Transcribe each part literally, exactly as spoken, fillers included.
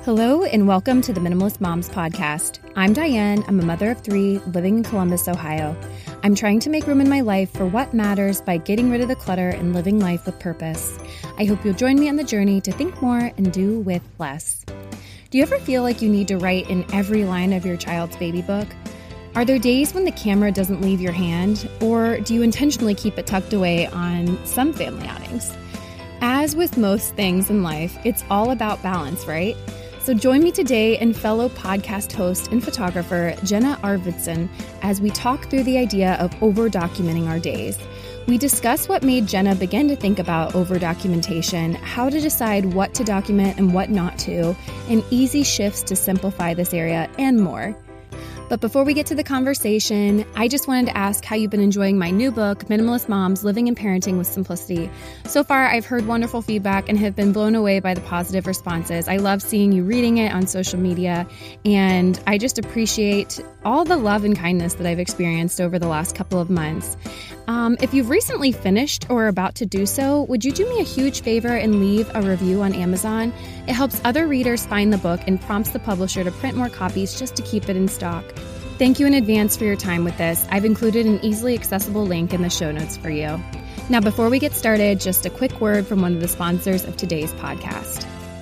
Hello and welcome to the Minimalist Moms Podcast. I'm Diane. I'm a mother of three living in Columbus, Ohio. I'm trying to make room in my life for what matters by getting rid of the clutter and living life with purpose. I hope you'll join me on the journey to think more and do with less. Do you ever feel like you need to write in every line of your child's baby book? Are there days when the camera doesn't leave your hand, or do you intentionally keep it tucked away on some family outings? As with most things in life, it's all about balance, right? So join me today and fellow podcast host and photographer Jenna Arvidsson as we talk through the idea of over-documenting our days. We discuss what made Jenna begin to think about over-documentation, how to decide what to document and what not to, and easy shifts to simplify this area, and more. But before we get to the conversation, I just wanted to ask how you've been enjoying my new book, Minimalist Moms, Living and Parenting with Simplicity. So far, I've heard wonderful feedback and have been blown away by the positive responses. I love seeing you reading it on social media, and I just appreciate all the love and kindness that I've experienced over the last couple of months. Um, if you've recently finished or are about to do so, would you do me a huge favor and leave a review on Amazon? It helps other readers find the book and prompts the publisher to print more copies just to keep it in stock. Thank you in advance for your time with this. I've included an easily accessible link in the show notes for you. Now, before we get started, just a quick word from one of the sponsors of today's podcast.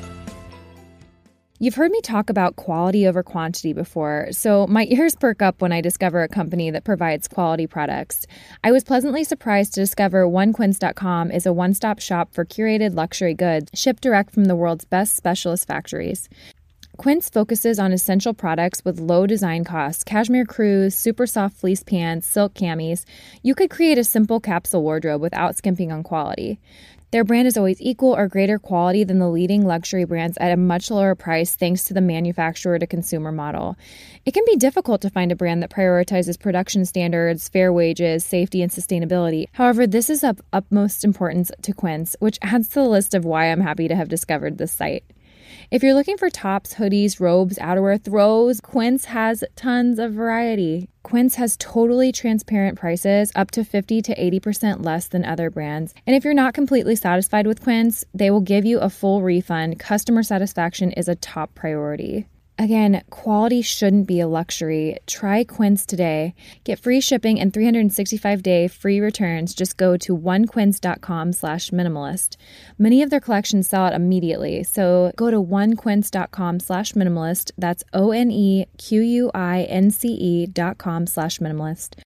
You've heard me talk about quality over quantity before, so my ears perk up when I discover a company that provides quality products. I was pleasantly surprised to discover one quince dot com is a one-stop shop for curated luxury goods shipped direct from the world's best specialist factories. Quince focuses on essential products with low design costs, cashmere crews, super soft fleece pants, silk camis. You could create a simple capsule wardrobe without skimping on quality. Their brand is always equal or greater quality than the leading luxury brands at a much lower price thanks to the manufacturer-to-consumer model. It can be difficult to find a brand that prioritizes production standards, fair wages, safety, and sustainability. However, this is of utmost importance to Quince, which adds to the list of why I'm happy to have discovered this site. If you're looking for tops, hoodies, robes, outerwear, throws, Quince has tons of variety. Quince has totally transparent prices, up to fifty to eighty percent less than other brands. And if you're not completely satisfied with Quince, they will give you a full refund. Customer satisfaction is a top priority. Again, quality shouldn't be a luxury. Try Quince today. Get free shipping and three hundred sixty-five day free returns. Just go to one quince dot com slash minimalist. Many of their collections sell out immediately, so go to one quince dot com slash minimalist. That's O N E Q U I N C E dot com slash minimalist.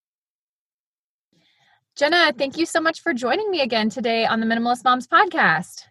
Jenna, thank you so much for joining me again today on the Minimalist Moms Podcast.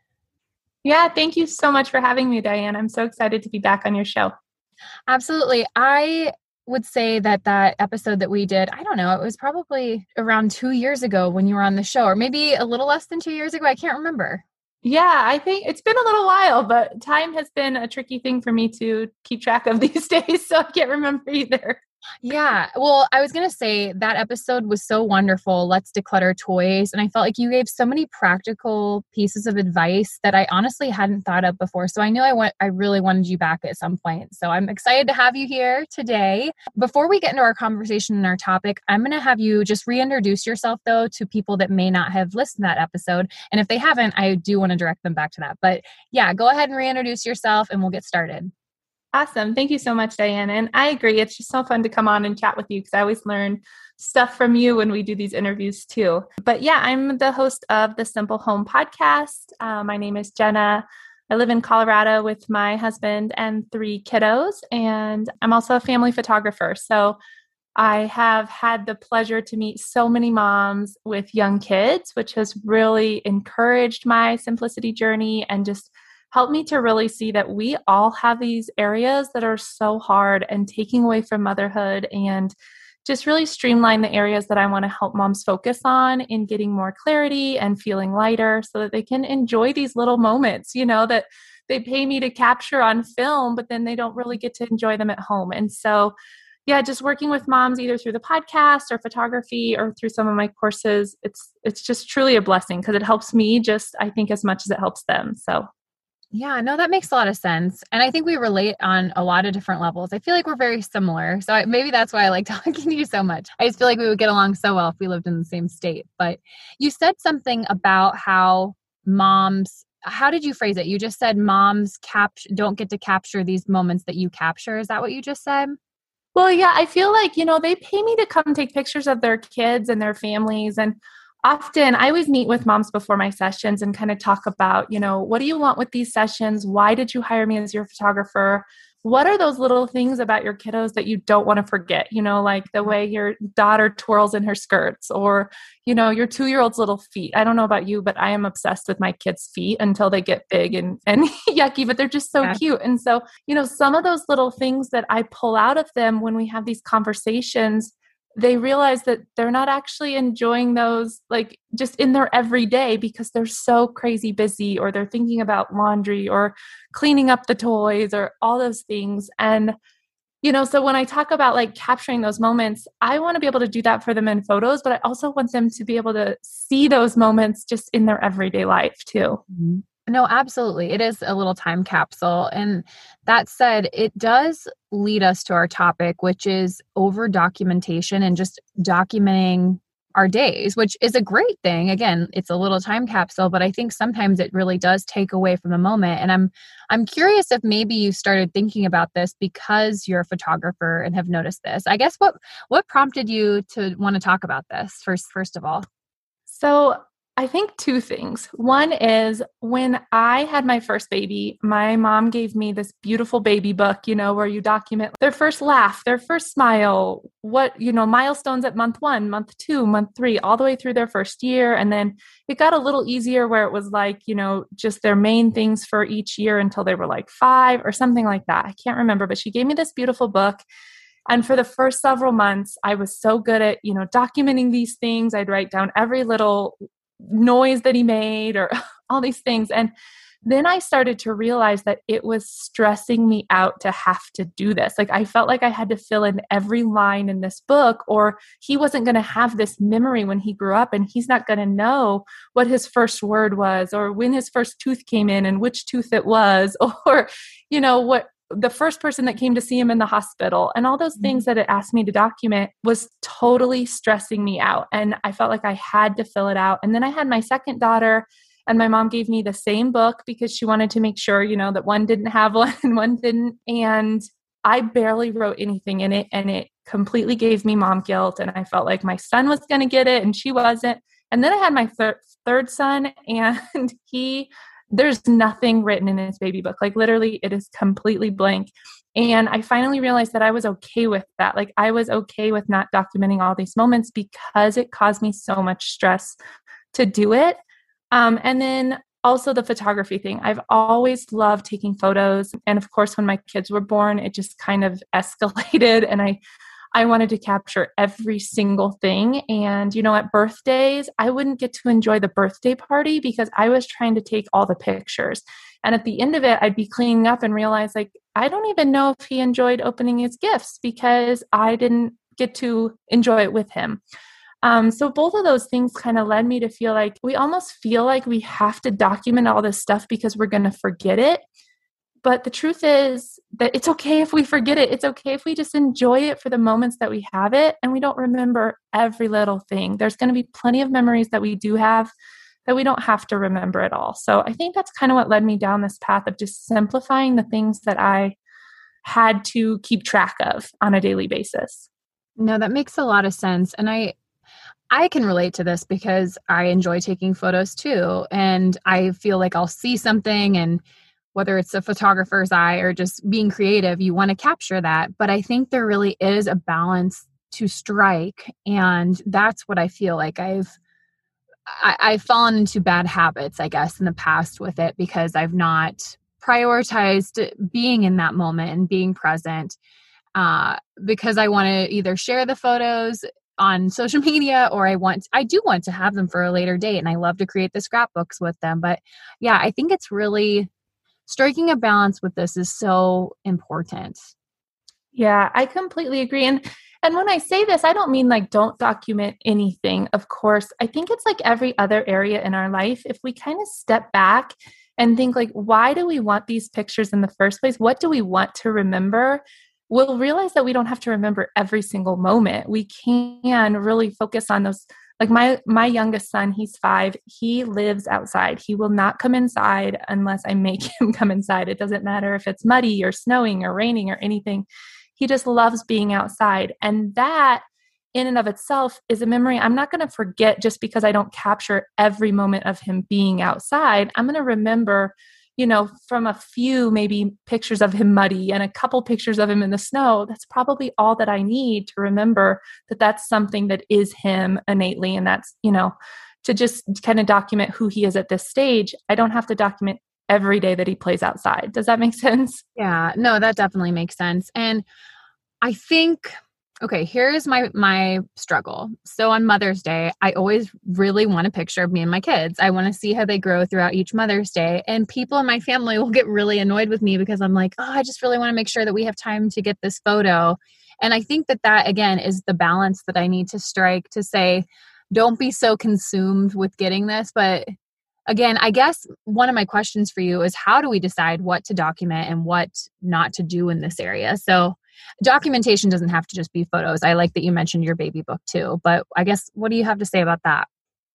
Yeah, thank you so much for having me, Diane. I'm so excited to be back on your show. Absolutely. I would say that that episode that we did, I don't know, it was probably around two years ago when you were on the show, or maybe a little less than two years ago. I can't remember. Yeah, I think it's been a little while, but time has been a tricky thing for me to keep track of these days, so I can't remember either. Yeah. Well, I was going to say that episode was so wonderful. Let's declutter toys. And I felt like you gave so many practical pieces of advice that I honestly hadn't thought of before. So I knew I want, I really wanted you back at some point. So I'm excited to have you here today. Before we get into our conversation and our topic, I'm going to have you just reintroduce yourself though to people that may not have listened to that episode. And if they haven't, I do want to direct them back to that. But yeah, go ahead and reintroduce yourself and we'll get started. Awesome. Thank you so much, Diane. And I agree. It's just so fun to come on and chat with you because I always learn stuff from you when we do these interviews too. But yeah, I'm the host of the Simple Home podcast. Uh, my name is Jenna. I live in Colorado with my husband and three kiddos, and I'm also a family photographer. So I have had the pleasure to meet so many moms with young kids, which has really encouraged my simplicity journey and just helped me to really see that we all have these areas that are so hard and taking away from motherhood, and just really streamline the areas that I want to help moms focus on in getting more clarity and feeling lighter so that they can enjoy these little moments, you know, that they pay me to capture on film, but then they don't really get to enjoy them at home. And so, yeah, just working with moms either through the podcast or photography or through some of my courses, it's it's just truly a blessing because it helps me just, I think, as much as it helps them. So Yeah, no, that makes a lot of sense. And I think we relate on a lot of different levels. I feel like we're very similar. So I, maybe that's why I like talking to you so much. I just feel like we would get along so well if we lived in the same state. But you said something about how moms how did you phrase it? You just said moms cap- don't get to capture these moments that you capture. Is that what you just said? Well, yeah, I feel like, you know, they pay me to come take pictures of their kids and their families. And often I always meet with moms before my sessions and kind of talk about, you know, what do you want with these sessions? Why did you hire me as your photographer? What are those little things about your kiddos that you don't want to forget? You know, like the way your daughter twirls in her skirts, or, you know, your two-year-old's little feet. I don't know about you, but I am obsessed with my kids' feet until they get big and, and yucky, but they're just so yeah. cute. And so, you know, some of those little things that I pull out of them when we have these conversations, they realize that they're not actually enjoying those like just in their everyday because they're so crazy busy, or they're thinking about laundry or cleaning up the toys or all those things. And, you know, so when I talk about like capturing those moments, I want to be able to do that for them in photos, but I also want them to be able to see those moments just in their everyday life too. Mm-hmm. No, absolutely. It is a little time capsule. And that said, it does lead us to our topic, which is over documentation and just documenting our days, which is a great thing. Again, it's a little time capsule, but I think sometimes it really does take away from the moment. And I'm I'm curious if maybe you started thinking about this because you're a photographer and have noticed this. I guess what what prompted you to want to talk about this first, first of all? So I think two things. One is when I had my first baby, my mom gave me this beautiful baby book, you know, where you document their first laugh, their first smile, what, you know, milestones at month one, month two, month three, all the way through their first year. And then it got a little easier where it was like, you know, just their main things for each year until they were like five or something like that. I can't remember, but she gave me this beautiful book. And for the first several months, I was so good at, you know, documenting these things. I'd write down every little noise that he made or all these things. And then I started to realize that it was stressing me out to have to do this. Like I felt like I had to fill in every line in this book, or he wasn't going to have this memory when he grew up, and he's not going to know what his first word was, or when his first tooth came in and which tooth it was, or, you know, what the first person that came to see him in the hospital, and all those things that it asked me to document was totally stressing me out. And I felt like I had to fill it out. And then I had my second daughter, and my mom gave me the same book because she wanted to make sure, you know, that one didn't have one and one didn't. And I barely wrote anything in it, and it completely gave me mom guilt. And I felt like my son was going to get it and she wasn't. And then I had my thir- third son, and he there's nothing written in his baby book. Like literally it is completely blank. And I finally realized that I was okay with that. Like I was okay with not documenting all these moments because it caused me so much stress to do it. Um, and then also the photography thing. I've always loved taking photos. And of course, when my kids were born, it just kind of escalated, and I I wanted to capture every single thing. And, you know, at birthdays, I wouldn't get to enjoy the birthday party because I was trying to take all the pictures. And at the end of it, I'd be cleaning up and realize like, I don't even know if he enjoyed opening his gifts because I didn't get to enjoy it with him. Um, so both of those things kind of led me to feel like we almost feel like we have to document all this stuff because we're going to forget it. But the truth is that it's okay if we forget it. It's okay if we just enjoy it for the moments that we have it and we don't remember every little thing. There's going to be plenty of memories that we do have that we don't have to remember at all. So I think that's kind of what led me down this path of just simplifying the things that I had to keep track of on a daily basis. No, that makes a lot of sense. And I I can relate to this because I enjoy taking photos too. And I feel like I'll see something, and whether it's a photographer's eye or just being creative, you want to capture that. But I think there really is a balance to strike. And that's what I feel like I've, I, I've fallen into bad habits, I guess, in the past with it because I've not prioritized being in that moment and being present uh, because I want to either share the photos on social media, or I want, I do want to have them for a later date. And I love to create the scrapbooks with them. But yeah, I think it's really striking a balance with this is so important. Yeah, I completely agree. And and when I say this, I don't mean like don't document anything. Of course, I think it's like every other area in our life. If we kind of step back and think like, why do we want these pictures in the first place? What do we want to remember? We'll realize that we don't have to remember every single moment. We can really focus on those Like my, my youngest son, he's five. He lives outside. He will not come inside unless I make him come inside. It doesn't matter if it's muddy or snowing or raining or anything. He just loves being outside. And that in and of itself is a memory I'm not going to forget just because I don't capture every moment of him being outside. I'm going to remember, you know, from a few maybe pictures of him muddy and a couple pictures of him in the snow. That's probably all that I need to remember that that's something that is him innately. And that's, you know, to just kind of document who he is at this stage. I don't have to document every day that he plays outside. Does that make sense? Yeah, no, that definitely makes sense. And I think, okay, here's my my struggle. So on Mother's Day, I always really want a picture of me and my kids. I want to see how they grow throughout each Mother's Day. And people in my family will get really annoyed with me because I'm like, oh, I just really want to make sure that we have time to get this photo. And I think that that, again, is the balance that I need to strike to say, don't be so consumed with getting this. But again, I guess one of my questions for you is how do we decide what to document and what not to do in this area? So documentation doesn't have to just be photos. I like that you mentioned your baby book too, but I guess what do you have to say about that?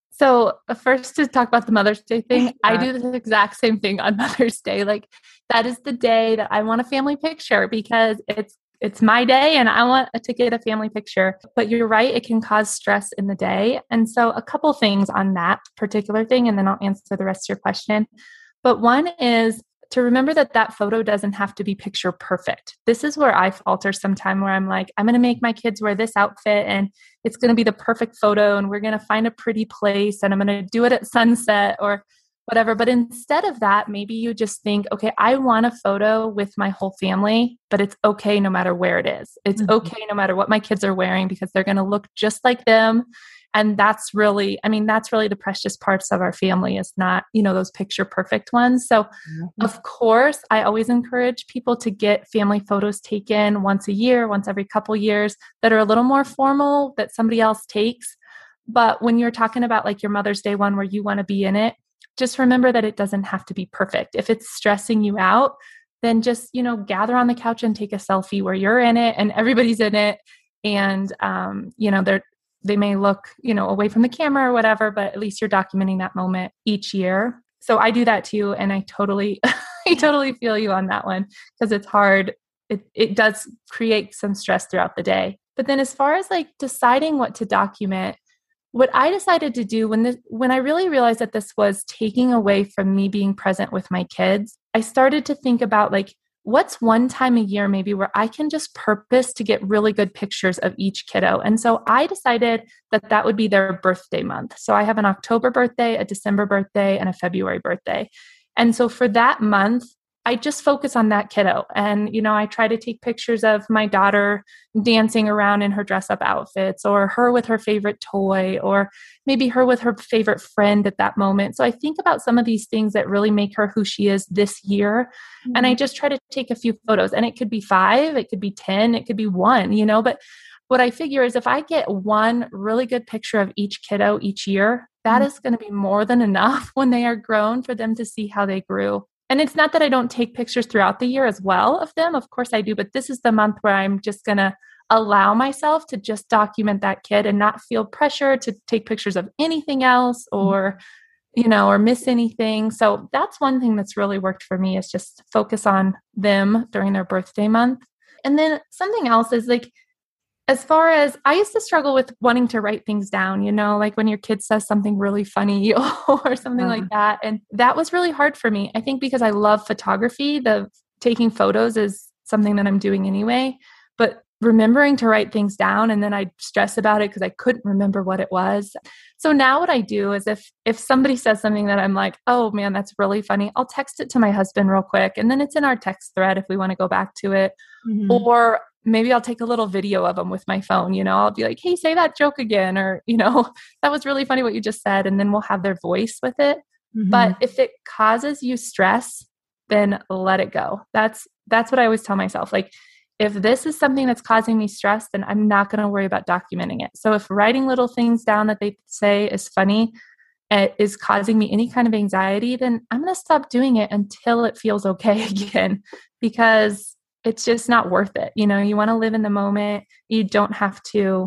So uh, first to talk about the Mother's Day thing, yeah. I do the exact same thing on Mother's Day. Like that is the day that I want a family picture because it's it's my day and I want to get a family picture. But you're right, it can cause stress in the day. And so a couple things on that particular thing, and then I'll answer the rest of your question. But one is to remember that that photo doesn't have to be picture perfect. This is where I falter sometime where I'm like, I'm going to make my kids wear this outfit and it's going to be the perfect photo and we're going to find a pretty place and I'm going to do it at sunset or whatever. But instead of that, maybe you just think, okay, I want a photo with my whole family, but it's okay no matter where it is. It's mm-hmm. okay no matter what my kids are wearing because they're going to look just like them. And that's really, I mean, that's really the precious parts of our family is not, you know, those picture perfect ones. So mm-hmm. of course, I always encourage people to get family photos taken once a year, once every couple years that are a little more formal that somebody else takes. But when you're talking about like your Mother's Day one where you want to be in it, just remember that it doesn't have to be perfect. If it's stressing you out, then just, you know, gather on the couch and take a selfie where you're in it and everybody's in it. And, um, you know, they're, they may look, you know, away from the camera or whatever, but at least you're documenting that moment each year. So I do that too. And I totally, I totally feel you on that one because it's hard. It it does create some stress throughout the day. But then as far as like deciding what to document, what I decided to do when this, when I really realized that this was taking away from me being present with my kids, I started to think about like, what's one time a year maybe where I can just purpose to get really good pictures of each kiddo. And so I decided that that would be their birthday month. So I have an October birthday, a December birthday, and a February birthday. And so for that month, I just focus on that kiddo. And, you know, I try to take pictures of my daughter dancing around in her dress up outfits or her with her favorite toy or maybe her with her favorite friend at that moment. So I think about some of these things that really make her who she is this year. Mm-hmm. And I just try to take a few photos and it could be five, it could be ten, it could be one, you know, but what I figure is if I get one really good picture of each kiddo each year, that mm-hmm. is going to be more than enough when they are grown for them to see how they grew. And it's not that I don't take pictures throughout the year as well of them. Of course I do. But this is the month where I'm just going to allow myself to just document that kid and not feel pressure to take pictures of anything else or, you know, or miss anything. So that's one thing that's really worked for me is just focus on them during their birthday month. And then something else is like, as far as I used to struggle with wanting to write things down, you know, like when your kid says something really funny or something uh-huh. like that. And that was really hard for me. I think because I love photography, the taking photos is something that I'm doing anyway, but remembering to write things down and then I'd stress about it because I couldn't remember what it was. So now what I do is if, if somebody says something that I'm like, oh man, that's really funny, I'll text it to my husband real quick. And then it's in our text thread if we want to go back to it. Mm-hmm. Or maybe I'll take a little video of them with my phone, you know, I'll be like, hey, say that joke again. Or, you know, that was really funny what you just said. And then we'll have their voice with it. Mm-hmm. But if it causes you stress, then let it go. That's, that's what I always tell myself. Like, if this is something that's causing me stress, then I'm not going to worry about documenting it. So if writing little things down that they say is funny, it is causing me any kind of anxiety, then I'm going to stop doing it until it feels okay again, because it's just not worth it. You know, you want to live in the moment. You don't have to,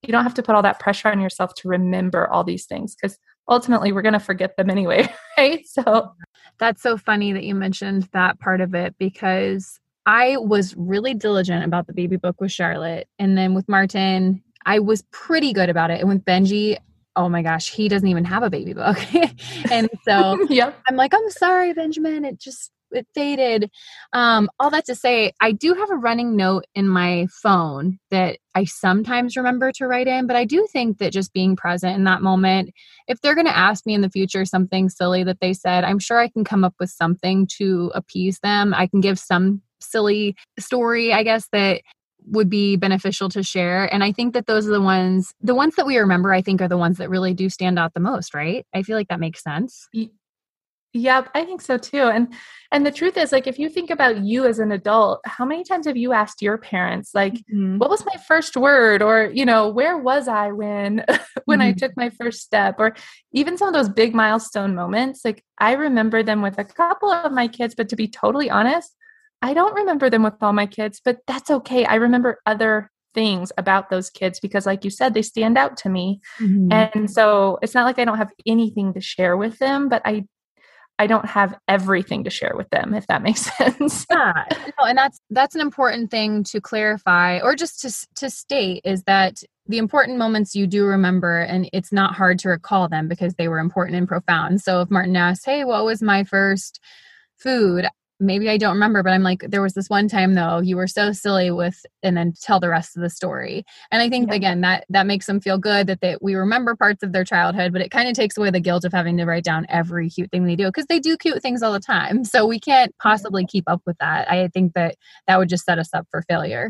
you don't have to put all that pressure on yourself to remember all these things, because ultimately we're going to forget them anyway, right? So that's so funny that you mentioned that part of it, because I was really diligent about the baby book with Charlotte. And then with Martin, I was pretty good about it. And with Benji, oh my gosh, he doesn't even have a baby book. And so yep. I'm like, I'm sorry, Benjamin. It just, it faded. Um, all that to say, I do have a running note in my phone that I sometimes remember to write in, but I do think that just being present in that moment, if they're going to ask me in the future something silly that they said, I'm sure I can come up with something to appease them. I can give some silly story, I guess, that would be beneficial to share. And I think that those are the ones, the ones that we remember, I think are the ones that really do stand out the most, right? I feel like that makes sense. Yep, I think so too. And and the truth is, like, if you think about you as an adult, how many times have you asked your parents, like, mm-hmm. what was my first word? Or, you know, where was I when when mm-hmm. I took my first step? Or even some of those big milestone moments. Like, I remember them with a couple of my kids, but to be totally honest, I don't remember them with all my kids, but that's okay. I remember other things about those kids because, like you said, they stand out to me. Mm-hmm. And so it's not like I don't have anything to share with them, but I I don't have everything to share with them, if that makes sense. Yeah, no, and that's that's an important thing to clarify, or just to to state, is that the important moments you do remember, and it's not hard to recall them because they were important and profound. So if Martin asks, "Hey, what was my first food?" Maybe I don't remember, but I'm like, there was this one time though, you were so silly with, and then tell the rest of the story. And I think, yeah. again, that, that makes them feel good that they, we remember parts of their childhood, but it kind of takes away the guilt of having to write down every cute thing they do, because they do cute things all the time. So we can't possibly keep up with that. I think that that would just set us up for failure.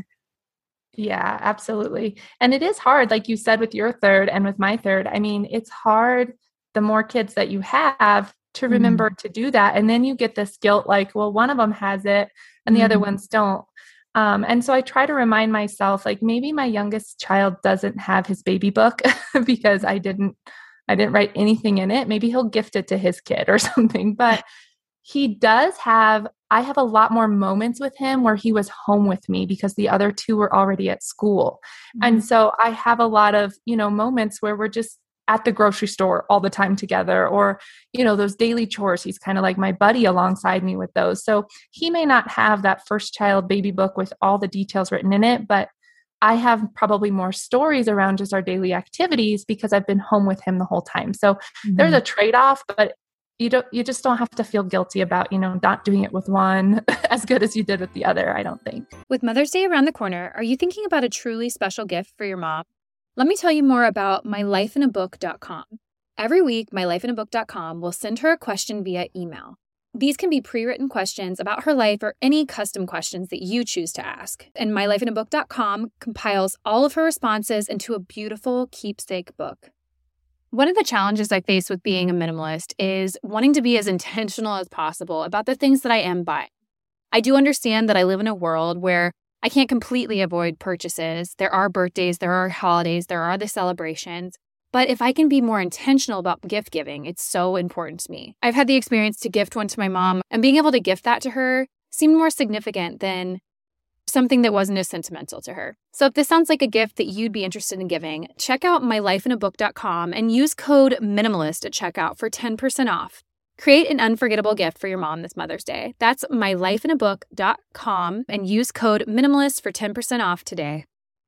Yeah, absolutely. And it is hard, like you said, with your third and with my third. I mean, it's hard the more kids that you have to remember mm. to do that. And then you get this guilt, like, well, one of them has it and the mm. other ones don't. Um, and so I try to remind myself, like, maybe my youngest child doesn't have his baby book because I didn't, I didn't write anything in it. Maybe he'll gift it to his kid or something, but he does have, I have a lot more moments with him where he was home with me because the other two were already at school. Mm. And so I have a lot of, you know, moments where we're just at the grocery store all the time together, or, you know, those daily chores. He's kind of like my buddy alongside me with those. So he may not have that first child baby book with all the details written in it, but I have probably more stories around just our daily activities because I've been home with him the whole time. So mm-hmm. there's a trade-off, but you don't, you just don't have to feel guilty about, you know, not doing it with one as good as you did with the other, I don't think. With Mother's Day around the corner, are you thinking about a truly special gift for your mom? Let me tell you more about my life in a book dot com. Every week, my life in a book dot com will send her a question via email. These can be pre-written questions about her life or any custom questions that you choose to ask. And my life in a book dot com compiles all of her responses into a beautiful keepsake book. One of the challenges I face with being a minimalist is wanting to be as intentional as possible about the things that I am buying. I do understand that I live in a world where I can't completely avoid purchases. There are birthdays, there are holidays, there are the celebrations. But if I can be more intentional about gift giving, it's so important to me. I've had the experience to gift one to my mom, and being able to gift that to her seemed more significant than something that wasn't as sentimental to her. So if this sounds like a gift that you'd be interested in giving, check out my life in a book dot com and use code MINIMALIST at checkout for ten percent off. Create an unforgettable gift for your mom this Mother's Day. That's my life in a book dot com and use code MINIMALIST for ten percent off today.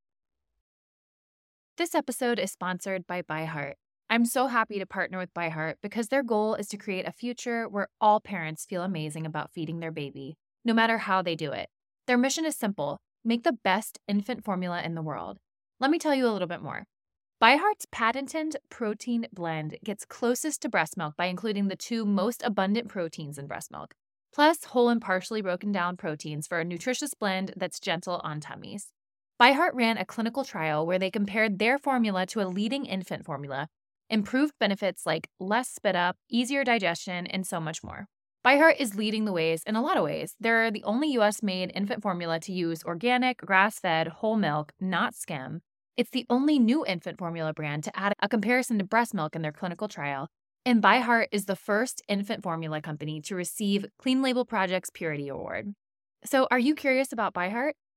This episode is sponsored by ByHeart. I'm so happy to partner with ByHeart because their goal is to create a future where all parents feel amazing about feeding their baby, no matter how they do it. Their mission is simple: make the best infant formula in the world. Let me tell you a little bit more. ByHeart's patented protein blend gets closest to breast milk by including the two most abundant proteins in breast milk, plus whole and partially broken down proteins for a nutritious blend that's gentle on tummies. ByHeart ran a clinical trial where they compared their formula to a leading infant formula, improved benefits like less spit up, easier digestion, and so much more. ByHeart is leading the ways in a lot of ways. They're the only U S-made infant formula to use organic, grass-fed, whole milk, not skim. It's the only new infant formula brand to add a comparison to breast milk in their clinical trial. And ByHeart is the first infant formula company to receive Clean Label Project's Purity Award. So are you curious about ByHeart?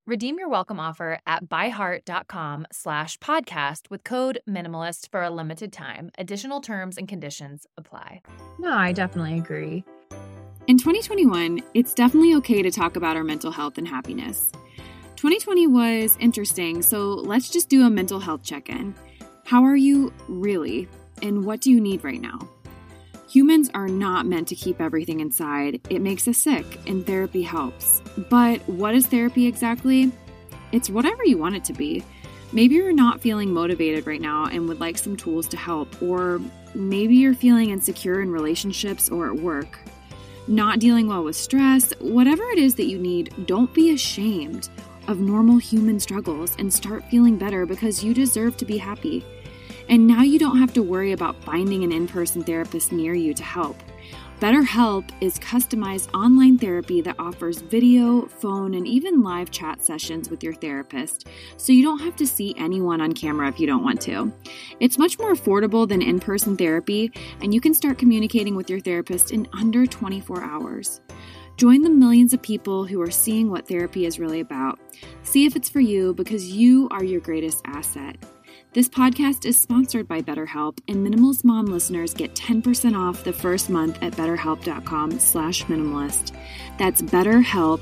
Redeem your welcome offer at byheart.com slash podcast with code minimalist for a limited time. Additional terms and conditions apply. No, I definitely agree. In twenty twenty-one, it's definitely okay to talk about our mental health and happiness. twenty twenty was interesting, so let's just do a mental health check-in. How are you really? And what do you need right now? Humans are not meant to keep everything inside. It makes us sick, and therapy helps. But what is therapy exactly? It's whatever you want it to be. Maybe you're not feeling motivated right now and would like some tools to help, or maybe you're feeling insecure in relationships or at work. Not dealing well with stress, whatever it is that you need, don't be ashamed of normal human struggles and start feeling better because you deserve to be happy. And now you don't have to worry about finding an in-person therapist near you to help. BetterHelp is customized online therapy that offers video, phone, and even live chat sessions with your therapist, so you don't have to see anyone on camera if you don't want to. It's much more affordable than in-person therapy, and you can start communicating with your therapist in under twenty-four hours. Join the millions of people who are seeing what therapy is really about. See if it's for you, because you are your greatest asset. This podcast is sponsored by BetterHelp, and Minimalist Mom listeners get ten percent off the first month at betterhelp.com slash minimalist. That's BetterHelp,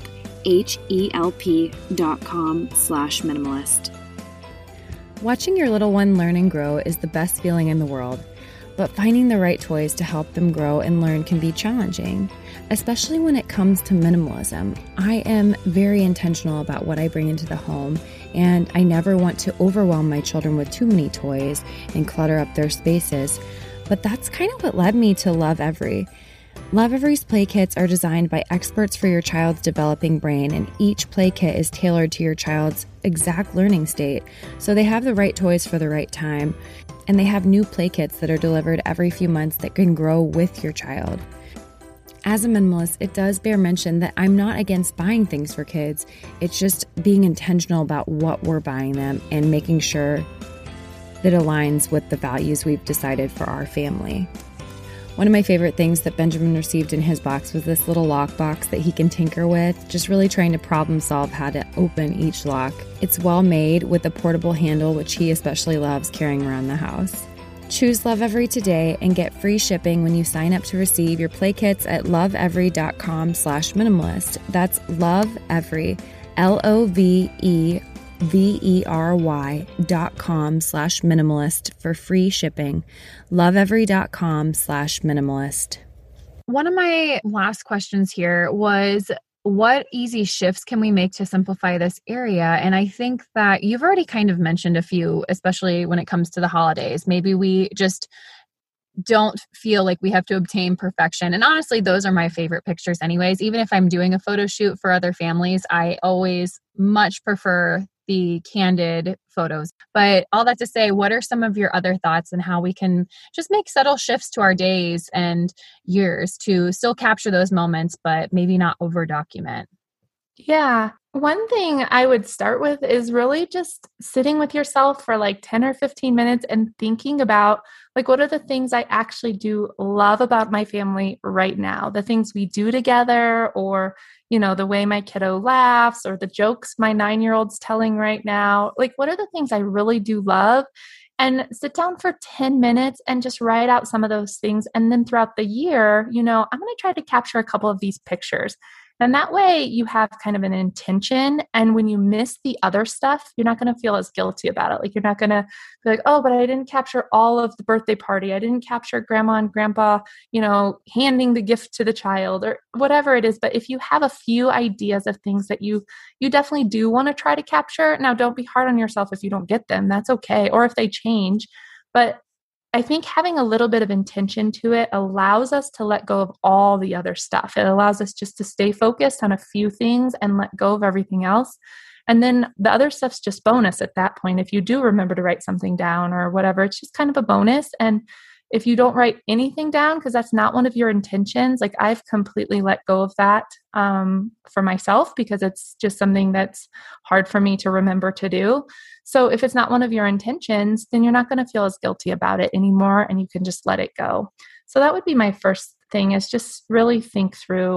H-E-L-P dot com slash minimalist. Watching your little one learn and grow is the best feeling in the world, but finding the right toys to help them grow and learn can be challenging, especially when it comes to minimalism. I am very intentional about what I bring into the home, and I never want to overwhelm my children with too many toys and clutter up their spaces. But that's kind of what led me to Lovevery. Lovevery's play kits are designed by experts for your child's developing brain, and each play kit is tailored to your child's exact learning state, so they have the right toys for the right time. And they have new play kits that are delivered every few months that can grow with your child. As a minimalist, it does bear mention that I'm not against buying things for kids. It's just being intentional about what we're buying them and making sure that aligns with the values we've decided for our family. One of my favorite things that Benjamin received in his box was this little lock box that he can tinker with, just really trying to problem solve how to open each lock. It's well made with a portable handle, which he especially loves carrying around the house. Choose Lovevery today and get free shipping when you sign up to receive your play kits at lovevery.com slash minimalist. That's Lovevery, L O V E V E R Y dot com slash minimalist for free shipping. Lovevery.com slash minimalist. One of my last questions here was, what easy shifts can we make to simplify this area? And I think that you've already kind of mentioned a few, especially when it comes to the holidays. Maybe we just don't feel like we have to obtain perfection. And honestly, those are my favorite pictures anyways. Even if I'm doing a photo shoot for other families, I always much prefer the candid photos. But all that to say, what are some of your other thoughts on how we can just make subtle shifts to our days and years to still capture those moments, but maybe not over document? Yeah. One thing I would start with is really just sitting with yourself for like ten or fifteen minutes and thinking about, like, what are the things I actually do love about my family right now? The things we do together, or, you know, the way my kiddo laughs, or the jokes my nine-year-old's telling right now. Like, what are the things I really do love? And sit down for ten minutes and just write out some of those things. And then throughout the year, you know, I'm going to try to capture a couple of these pictures. And that way you have kind of an intention. And when you miss the other stuff, you're not going to feel as guilty about it. Like, you're not going to be like, oh, but I didn't capture all of the birthday party. I didn't capture grandma and grandpa, you know, handing the gift to the child, or whatever it is. But if you have a few ideas of things that you, you definitely do want to try to capture. Now, don't be hard on yourself if you don't get them. That's okay. Or if they change. But I think having a little bit of intention to it allows us to let go of all the other stuff. It allows us just to stay focused on a few things and let go of everything else. And then the other stuff's just bonus at that point. If you do remember to write something down or whatever, it's just kind of a bonus. And if you don't write anything down, because that's not one of your intentions, like, I've completely let go of that um, for myself, because it's just something that's hard for me to remember to do. So if it's not one of your intentions, then you're not going to feel as guilty about it anymore, and you can just let it go. So that would be my first thing, is just really think through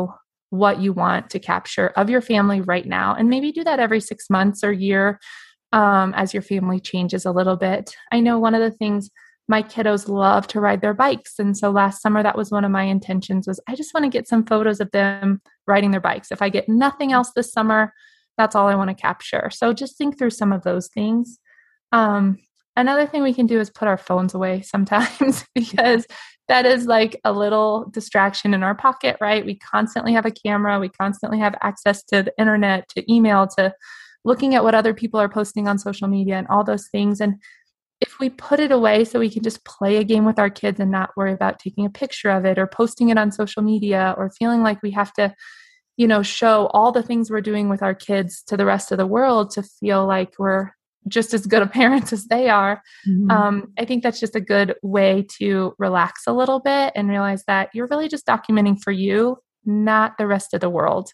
what you want to capture of your family right now. And maybe do that every six months or year um, as your family changes a little bit. I know one of the things my kiddos love to ride their bikes. And so last summer, that was one of my intentions was I just want to get some photos of them riding their bikes. If I get nothing else this summer, that's all I want to capture. So just think through some of those things. Um, another thing we can do is put our phones away sometimes because that is like a little distraction in our pocket, right? We constantly have a camera. We constantly have access to the internet, to email, to looking at what other people are posting on social media and all those things. And if we put it away so we can just play a game with our kids and not worry about taking a picture of it or posting it on social media or feeling like we have to, you know, show all the things we're doing with our kids to the rest of the world to feel like we're just as good of parents as they are. Mm-hmm. Um, I think that's just a good way to relax a little bit and realize that you're really just documenting for you, not the rest of the world.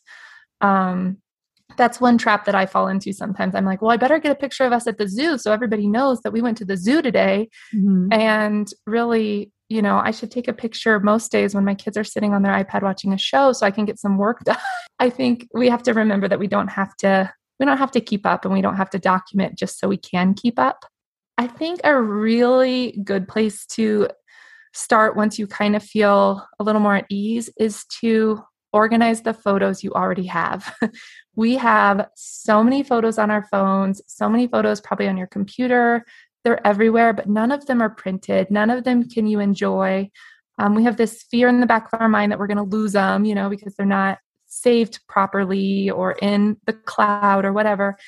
Um, That's one trap that I fall into sometimes. I'm like, well, I better get a picture of us at the zoo so everybody knows that we went to the zoo today. Mm-hmm. And really, you know, I should take a picture most days when my kids are sitting on their iPad watching a show so I can get some work done. I think we have to remember that we don't have to, we don't have to keep up and we don't have to document just so we can keep up. I think a really good place to start once you kind of feel a little more at ease is to organize the photos you already have. We have so many photos on our phones, so many photos probably on your computer. They're everywhere, but none of them are printed. None of them can you enjoy. Um, we have this fear in the back of our mind that we're going to lose them, you know, because they're not saved properly or in the cloud or whatever.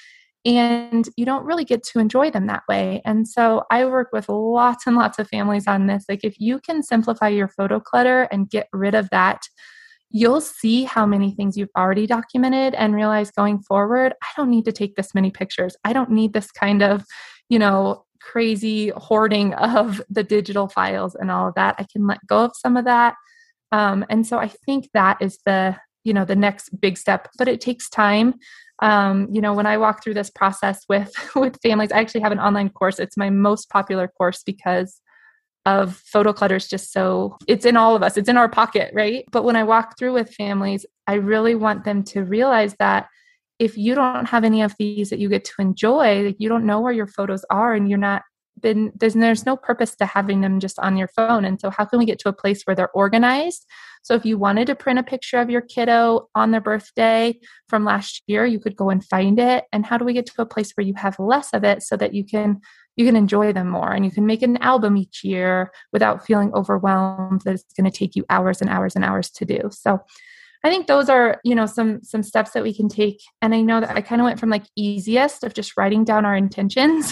And you don't really get to enjoy them that way. And so I work with lots and lots of families on this. Like if you can simplify your photo clutter and get rid of that, you'll see how many things you've already documented and realize going forward, I don't need to take this many pictures. I don't need this kind of, you know, crazy hoarding of the digital files and all of that. I can let go of some of that. Um, and so I think that is the, you know, the next big step, but it takes time. Um, you know, when I walk through this process with, with families, I actually have an online course. It's my most popular course because of photo clutter is just so, it's in all of us. It's in our pocket, right? But when I walk through with families, I really want them to realize that if you don't have any of these that you get to enjoy, like you don't know where your photos are and you're not, then there's, there's no purpose to having them just on your phone. And so how can we get to a place where they're organized? So if you wanted to print a picture of your kiddo on their birthday from last year, you could go and find it. And how do we get to a place where you have less of it so that you can you can enjoy them more and you can make an album each year without feeling overwhelmed that it's going to take you hours and hours and hours to do. So I think those are, you know, some, some steps that we can take. And I know that I kind of went from like easiest of just writing down our intentions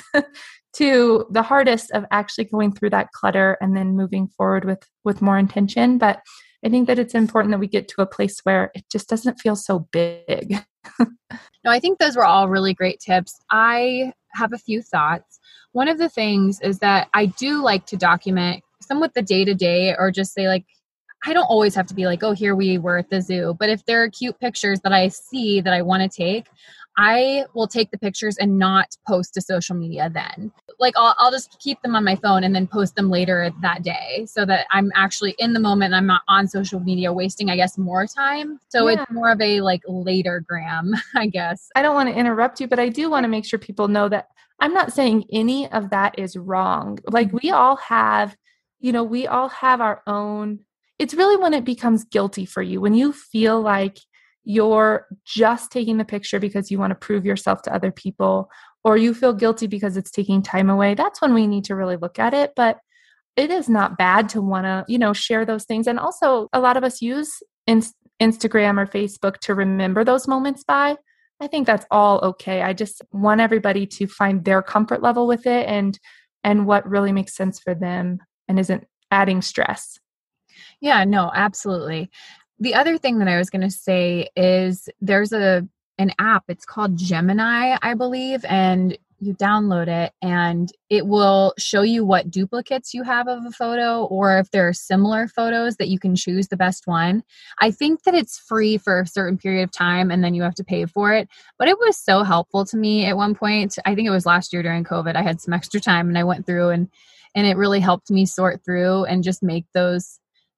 to the hardest of actually going through that clutter and then moving forward with, with more intention. But I think that it's important that we get to a place where it just doesn't feel so big. No, I think those were all really great tips. I have a few thoughts. One of the things is that I do like to document some with the day-to-day or just say like, I don't always have to be like, oh, here we were at the zoo. But if there are cute pictures that I see that I want to take, I will take the pictures and not post to social media then. Like I'll, I'll just keep them on my phone and then post them later that day so that I'm actually in the moment and I'm not on social media wasting, I guess, more time. So yeah. It's more of a like later gram, I guess. I don't want to interrupt you, but I do want to make sure people know that I'm not saying any of that is wrong. Like we all have, you know, we all have our own. It's really when it becomes guilty for you, when you feel like you're just taking the picture because you want to prove yourself to other people, or you feel guilty because it's taking time away. That's when we need to really look at it. But it is not bad to want to, you know, share those things. And also a lot of us use in- Instagram or Facebook to remember those moments by. I think that's all okay. I just want everybody to find their comfort level with it and, and what really makes sense for them and isn't adding stress. Yeah, no, absolutely. The other thing that I was going to say is there's a an app. It's called Gemini, I believe, and you download it and it will show you what duplicates you have of a photo or if there are similar photos that you can choose the best one. I think that it's free for a certain period of time and then you have to pay for it. But it was so helpful to me at one point. I think it was last year during COVID. I had some extra time and I went through and and it really helped me sort through and just make those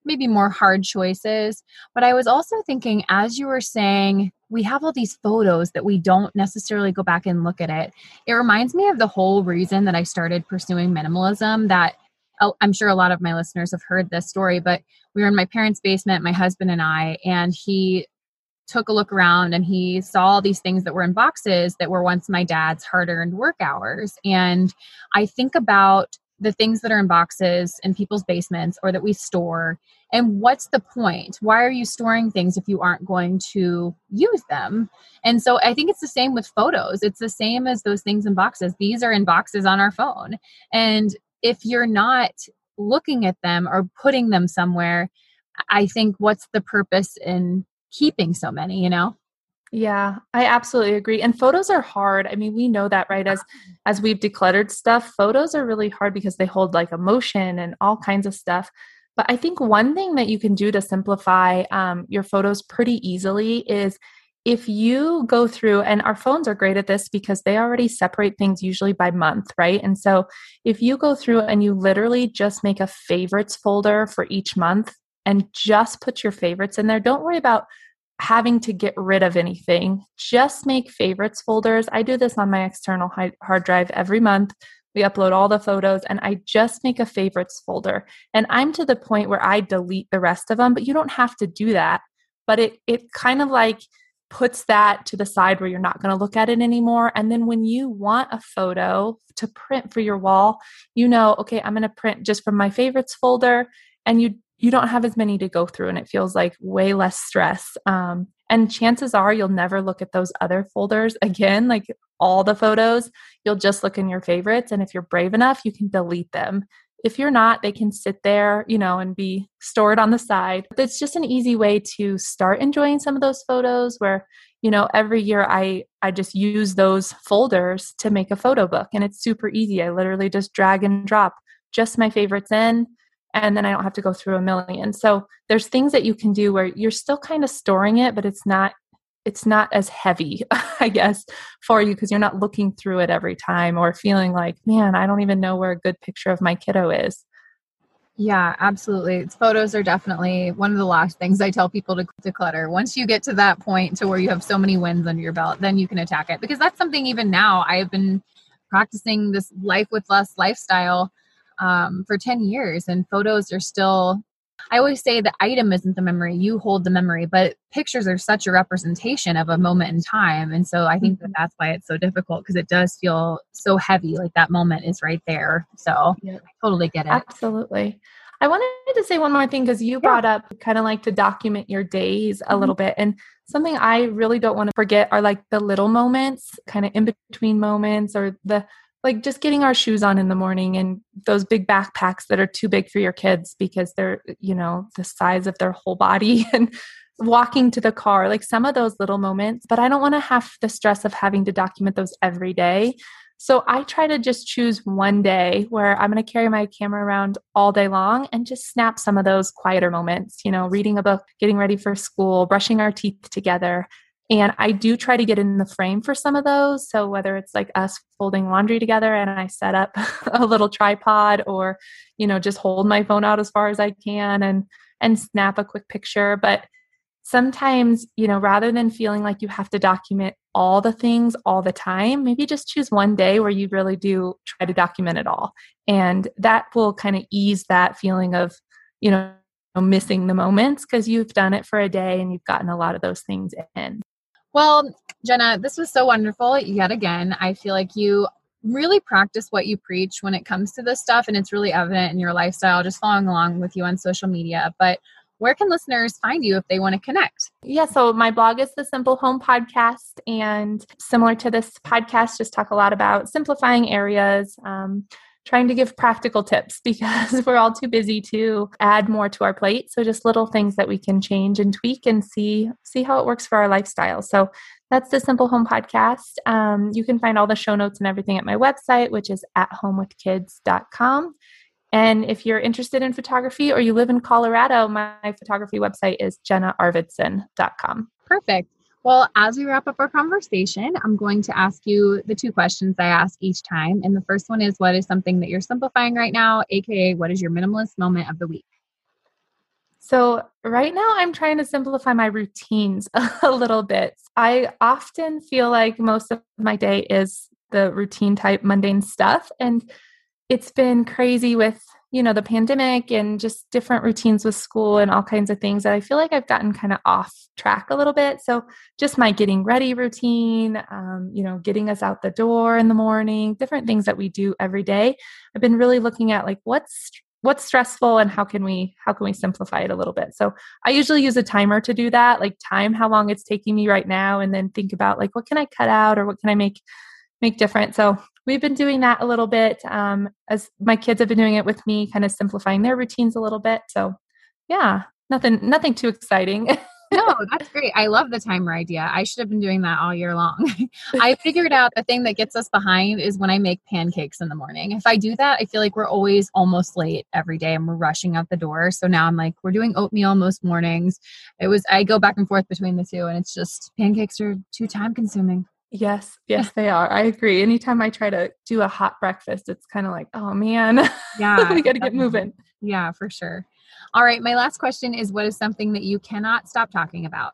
maybe more hard choices. But I was also thinking, as you were saying, we have all these photos that we don't necessarily go back and look at it. It reminds me of the whole reason that I started pursuing minimalism, that I'm sure a lot of my listeners have heard this story, but we were in my parents' basement, my husband and I, and he took a look around and he saw all these things that were in boxes that were once my dad's hard-earned work hours. And I think about the things that are in boxes in people's basements or that we store. And what's the point? Why are you storing things if you aren't going to use them? And so I think it's the same with photos. It's the same as those things in boxes. These are in boxes on our phone. And if you're not looking at them or putting them somewhere, I think what's the purpose in keeping so many, you know? Yeah, I absolutely agree. And photos are hard. I mean, we know that, right? As as we've decluttered stuff, photos are really hard because they hold like emotion and all kinds of stuff. But I think one thing that you can do to simplify um, your photos pretty easily is if you go through, and our phones are great at this because they already separate things usually by month, right? And so if you go through and you literally just make a favorites folder for each month and just put your favorites in there, don't worry about having to get rid of anything. Just make favorites folders. I do this on my external hard drive every month. We upload all the photos and I just make a favorites folder. And I'm to the point where I delete the rest of them, but you don't have to do that. But it it kind of like puts that to the side where you're not going to look at it anymore. And then when you want a photo to print for your wall, you know, okay, I'm going to print just from my favorites folder, and you you don't have as many to go through, and it feels like way less stress. Um, and chances are you'll never look at those other folders again, like all the photos. You'll just look in your favorites. And if you're brave enough, you can delete them. If you're not, they can sit there, you know, and be stored on the side. It's just an easy way to start enjoying some of those photos where, you know, every year I, I just use those folders to make a photo book, and it's super easy. I literally just drag and drop just my favorites in, and then I don't have to go through a million. So there's things that you can do where you're still kind of storing it, but it's not it's not as heavy, I guess, for you because you're not looking through it every time or feeling like, man, I don't even know where a good picture of my kiddo is. Yeah, absolutely. Photos are definitely one of the last things I tell people to declutter. Once you get to that point to where you have so many wins under your belt, then you can attack it. Because that's something even now I have been practicing this life with less lifestyle um, for ten years, and photos are still, I always say the item isn't the memory, you hold the memory, but pictures are such a representation of a moment in time. And so I think mm-hmm. that that's why it's so difficult, because it does feel so heavy, like that moment is right there. So yep. I totally get it. Absolutely. I wanted to say one more thing, because you yeah. brought up kind of like to document your days a mm-hmm. little bit. And something I really don't want to forget are like the little moments, kind of in between moments, or the like just getting our shoes on in the morning, and those big backpacks that are too big for your kids because they're, you know, the size of their whole body, and walking to the car, like some of those little moments. But I don't want to have the stress of having to document those every day. So I try to just choose one day where I'm going to carry my camera around all day long and just snap some of those quieter moments, you know, reading a book, getting ready for school, brushing our teeth together. And I do try to get in the frame for some of those. So whether it's like us folding laundry together and I set up a little tripod, or, you know, just hold my phone out as far as I can and, and snap a quick picture. But sometimes, you know, rather than feeling like you have to document all the things all the time, maybe just choose one day where you really do try to document it all. And that will kind of ease that feeling of, you know, missing the moments, because you've done it for a day and you've gotten a lot of those things in. Well, Jenna, this was so wonderful yet again. I feel like you really practice what you preach when it comes to this stuff, and it's really evident in your lifestyle, just following along with you on social media. But where can listeners find you if they want to connect? Yeah, so my blog is the Simple Home Podcast, and similar to this podcast, just talk a lot about simplifying areas, um, trying to give practical tips because we're all too busy to add more to our plate. So just little things that we can change and tweak and see see how it works for our lifestyle. So that's the Simple Home Podcast. Um, you can find all the show notes and everything at my website, which is at home with kids dot com. And if you're interested in photography or you live in Colorado, my photography website is jenna arvidsson dot com. Perfect. Well, as we wrap up our conversation, I'm going to ask you the two questions I ask each time. And the first one is, what is something that you're simplifying right now? A K A, what is your minimalist moment of the week? So right now I'm trying to simplify my routines a little bit. I often feel like most of my day is the routine type mundane stuff. And it's been crazy with, you know, the pandemic and just different routines with school and all kinds of things that I feel like I've gotten kind of off track a little bit. So just my getting ready routine, um, you know, getting us out the door in the morning, different things that we do every day. I've been really looking at like what's what's stressful and how can we how can we simplify it a little bit. So I usually use a timer to do that, like time how long it's taking me right now, and then think about like what can I cut out or what can I make make different. So we've been doing that a little bit um, as my kids have been doing it with me, kind of simplifying their routines a little bit. So yeah, nothing, nothing too exciting. No, that's great. I love the timer idea. I should have been doing that all year long. I figured out the thing that gets us behind is when I make pancakes in the morning. If I do that, I feel like we're always almost late every day and we're rushing out the door. So now I'm like, we're doing oatmeal most mornings. It was, I go back and forth between the two and it's just pancakes are too time consuming. Yes, yes, they are. I agree. Anytime I try to do a hot breakfast, it's kind of like, oh man, yeah, we got to get moving. Yeah, for sure. All right. My last question is, what is something that you cannot stop talking about?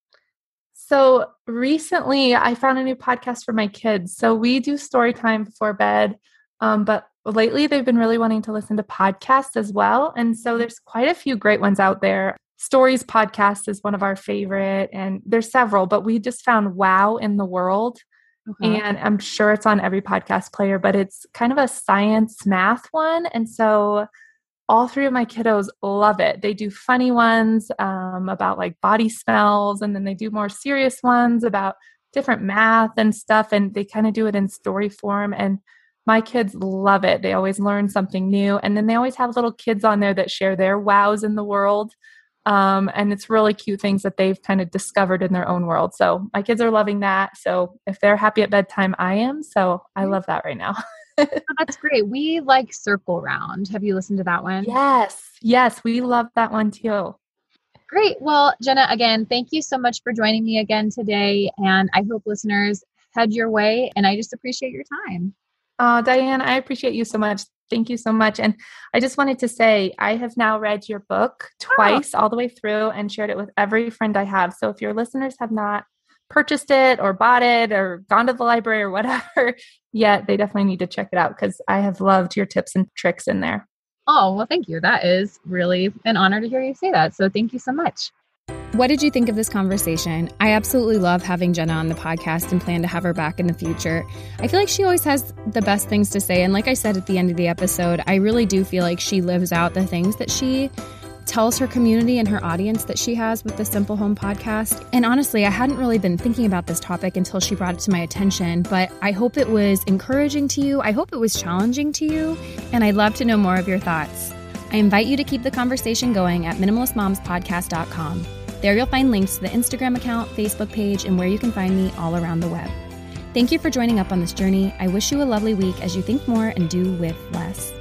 So recently I found a new podcast for my kids. So we do story time before bed. Um, but lately they've been really wanting to listen to podcasts as well. And so there's quite a few great ones out there. Stories podcast is one of our favorite, and there's several, but we just found Wow in the World. Okay. And I'm sure it's on every podcast player, but it's kind of a science math one. And so all three of my kiddos love it. They do funny ones um, about like body smells, and then they do more serious ones about different math and stuff. And they kind of do it in story form. And my kids love it. They always learn something new. And then they always have little kids on there that share their wows in the world. Um, and it's really cute things that they've kind of discovered in their own world. So my kids are loving that. So if they're happy at bedtime, I am. So I love that right now. Oh, that's great. We like Circle Round. Have you listened to that one? Yes. Yes. We love that one too. Great. Well, Jenna, again, thank you so much for joining me again today. And I hope listeners head your way. And I just appreciate your time. Uh, Diane, I appreciate you so much. Thank you so much. And I just wanted to say, I have now read your book twice oh. all the way through and shared it with every friend I have. So if your listeners have not purchased it or bought it or gone to the library or whatever yet, they definitely need to check it out because I have loved your tips and tricks in there. Oh, well, thank you. That is really an honor to hear you say that. So thank you so much. What did you think of this conversation? I absolutely love having Jenna on the podcast and plan to have her back in the future. I feel like she always has the best things to say. And like I said at the end of the episode, I really do feel like she lives out the things that she tells her community and her audience that she has with the Simple Home podcast. And honestly, I hadn't really been thinking about this topic until she brought it to my attention, but I hope it was encouraging to you. I hope it was challenging to you. And I'd love to know more of your thoughts. I invite you to keep the conversation going at minimalist moms podcast dot com. There you'll find links to the Instagram account, Facebook page, and where you can find me all around the web. Thank you for joining up on this journey. I wish you a lovely week as you think more and do with less.